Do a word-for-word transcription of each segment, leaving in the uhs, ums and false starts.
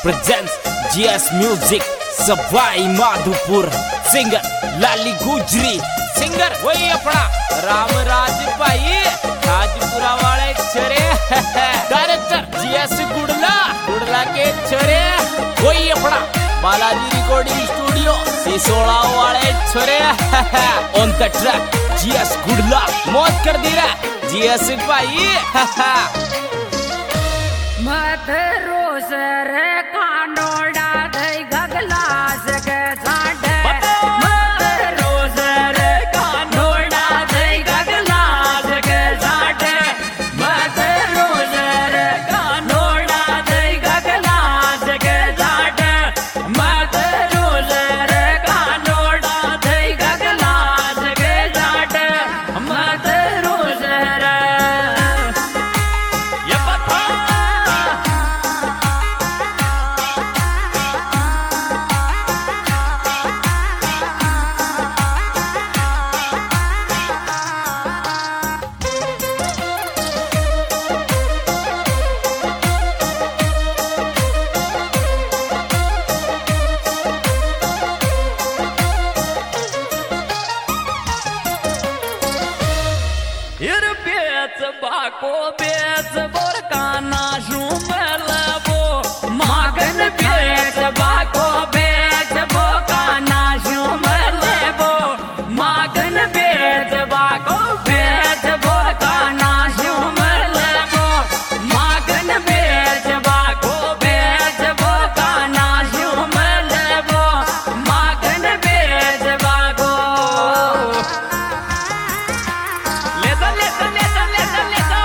presents G S Music Sawai Madhopur. Singer Lali गुजरी, singer वही अपना रामराज भाई राजपुरा वाले छरे। डायरेक्टर जी एस गुड़ला, गुड़ला के छरे वही अपना बालाजी रिकॉर्डिंग स्टूडियो सिसोड़ा वाले छरे। On the track G S Gudla, मौत कर दी रहा जी एस भाई। मत रोस रे कानोड़ा दई गगला सके साडे। मत रोस रे कानोड़ा दई गगला सके साडे। मत रोस रे कानोड़ा दई गगला सके साडे। मत रोस रे कानोड़ा दई गगला सके साडे। मत रोस रे ये पता Ir beț baco beț borcana jumele bo magan beț baco beț borcana jumele bo magan beț baco beț borcana jumele bo magan beț baco beț borcana jumele bo magan beț baco Leta, leta, leta, leta, leta.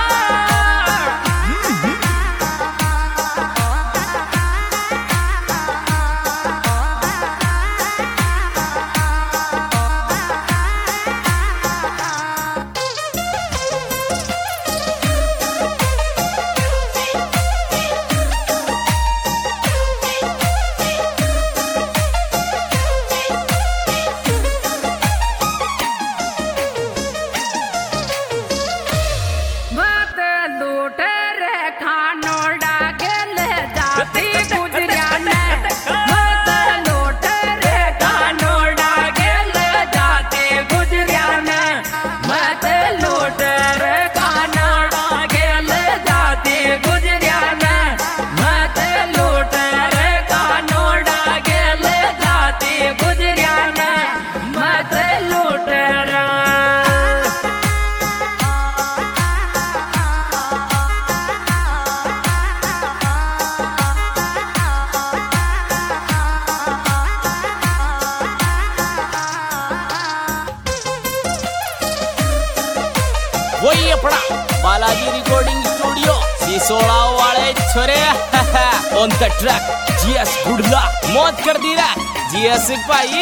मत लूट रे खानोड़ा गेले जाती गुजरिया ने। मत लूट रे खानोड़ा गेले जाती गुजरिया ने। मत लूट रे खानोड़ा गेले जाती गुजरिया ने। मत लूट रे खानोड़ा गेले जाती गुजरिया ने। मत लूट रे वही अपना बालाजी रिकॉर्डिंग स्टूडियो सिसोड़ा वाले छोरे। On the track G S Gudla, मौत कर दी रहा जी एस भाई।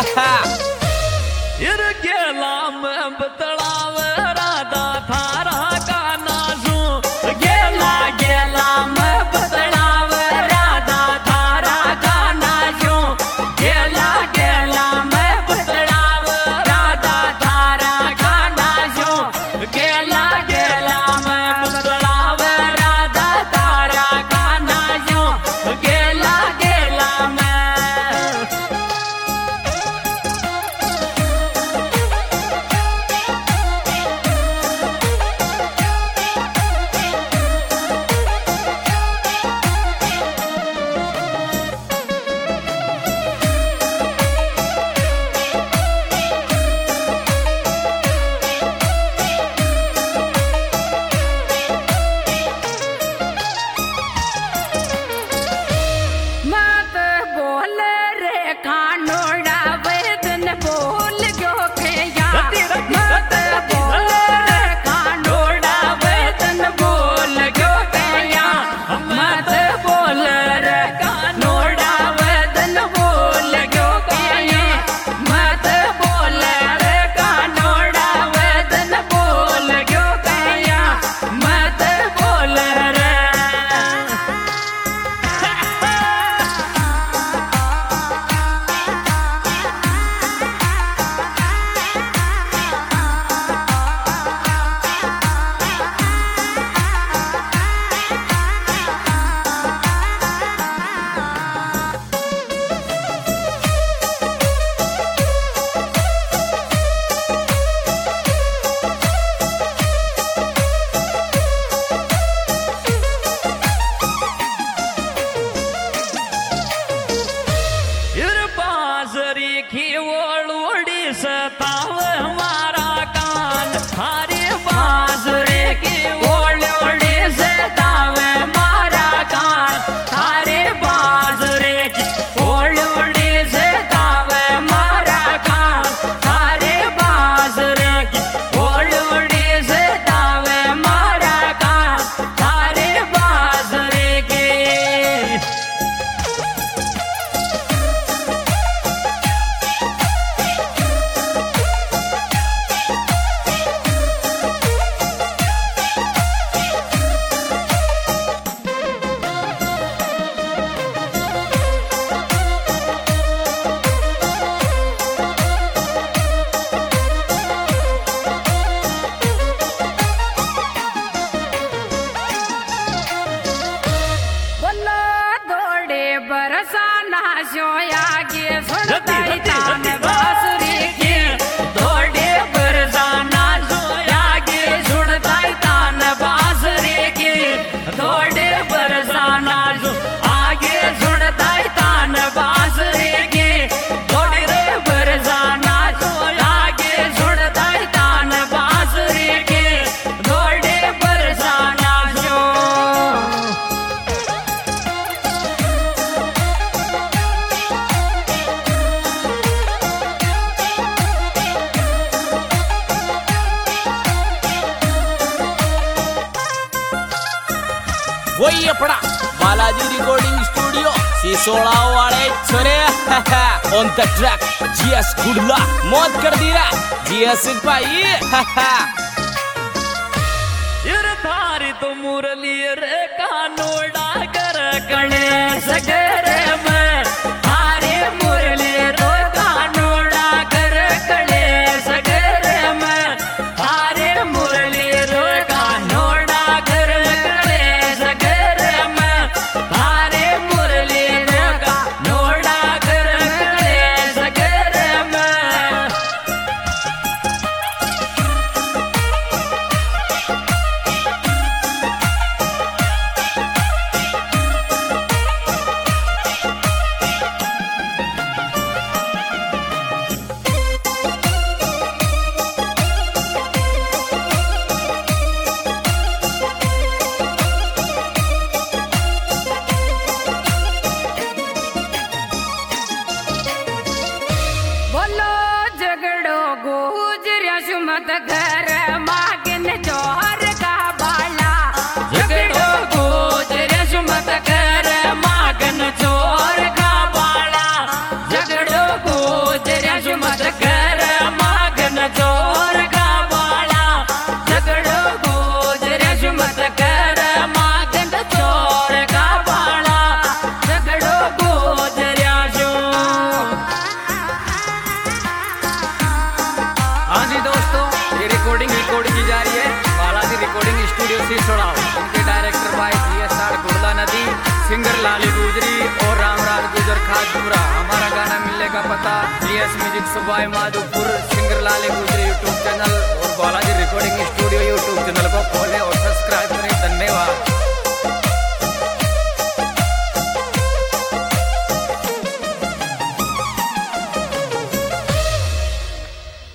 इर गेला में बतलाव राधा थारा का नाजू। गेला गेला में बतलाव राधा थारा का नाजू। गेला गेला में बतलाव राधा थारा का नाजू। गेला गेला में बतलाव राधा थारा का नाजू। गेला गेला में जुड़ताई तान बांसुरी की थोड़े बरसाना जो आगे जुड़ताई तान बांसुरी की थोड़े बरसाना जो आगे जुड़ताई तान बांसुरी की थोड़े बरसाना जो आगे जुड़ताई तान बांसुरी की थोड़े बरसाना जो वही अपना बालाजी रिकॉर्डिंग स्टूडियो सिसोड़ा वाले छोरे on the track GS Gudla मौत कर दी रहा जीएस भाई यार थारी तो मुरली रे कानोड़ा कर कणे सगरे में थारी मुरली रो कानोड़ा कर कणे सगरे में थारी मुरली रो कानोड़ा कर कणे सगरे में थारी मुरली रो कानोड़ा कर कणे सगरे में बोलो झगड़ो गुजरिया सुमत घर मागन जोर का बाला झगड़ो गुजरिया सुमत घर मागन जोर का बाला झगड़ो गुजरिया सुमत घर मागन जोर का बाला झगड़ो गुजरिया सुमत घर मागन जोर का बाला झगड़ो गुजरिया जो हाँ जी दोस्तों, ये रिकॉर्डिंग रिकॉर्ड की जा रही है बालाजी रिकॉर्डिंग स्टूडियो सिसोड़ा। उनके डायरेक्टर भाई जी एस आर गुड़ला नदी, सिंगर लाली गुजरी और रामराज गुजर खाजपुरा। हमारा गाना मिलने का पता G S music Sawai Madhopur, singer Lali Gujari YouTube channel और Balaji recording studio YouTube channel को खोलें और सब्सक्राइब करें। धन्यवाद।